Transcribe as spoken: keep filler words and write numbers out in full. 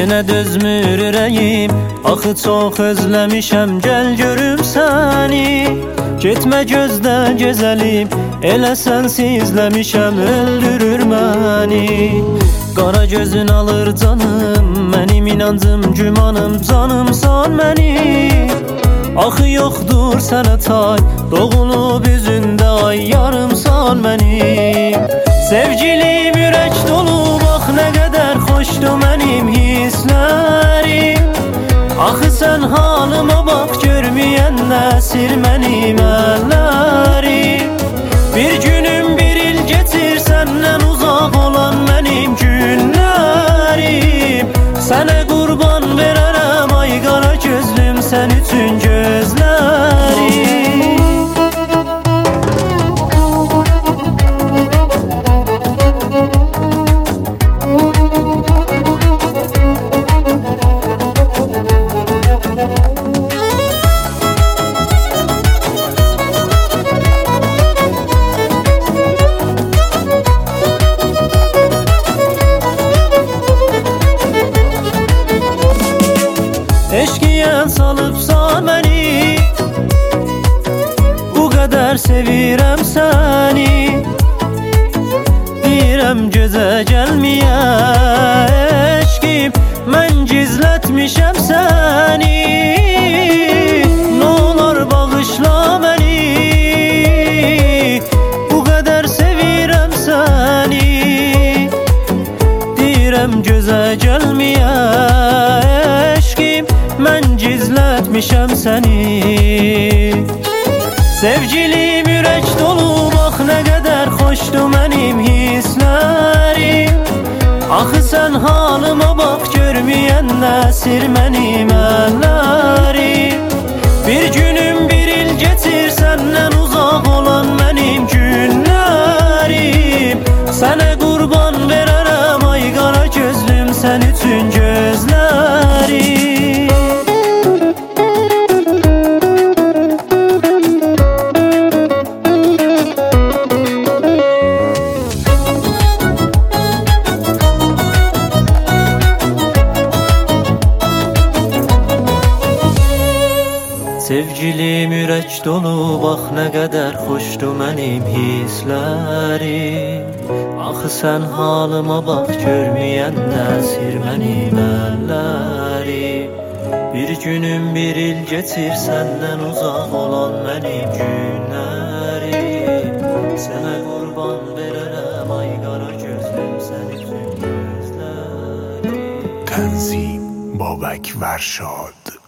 Yenə dözmür ürəyim, axı çox özləmişəm, gəl görüm səni. Getmə gözdə gezəlim, elə sənsizləmişəm, öldürür məni. Qara gözün alır canım, mənim inancım, gümanım, canımsan mənim. Axı yoxdur sənə tay, doğulub üzündə ay, yarımsan mənim. Sevgilim ürək dolu, bax nə qədər xoşdur mənim hisslərim. Axı sən halıma bax, görməyən nəsir mənim əllərim. Bir günüm bir il geçir, səndən uzaq olan mənim günlərim. Sənə qurban verərəm ay qara gözlüm, sən üçün gözlərim. Eşkiyə salıbsa məni, bu qədər sevirəm səni. Deyirəm gözə gəlməyə eşkim, mən gizlətmişəm səni. Nə olar bağışla məni, bu qədər sevirəm səni. Deyirəm gözə gəlməyə eşkim, mən gizlətmişəm səni. Sevgilim ürək dolu, bax nə qədər xoşdur mənim hisslərim. Axı sən halıma bax, görməyən nəsir mənim əllərim. Bir günüm bir il geçir, səndən uzaq olan mənim günlərim. Sənə qurban verərəm ay qara gözlüm, sən üçün gözlərim. Sevgilim ürək dolu, bax nə qədər xoşdur mənim hisslərim. Axı sən halıma bax, görməyən nəsir mənim əllərim. Bir günüm bir il geçir, səndən uzaq olan mənim günlərim. Sənə qurban verərəm ay qara gözlüm, sən üçün gözlərim. تنظیم بابک ورشاد.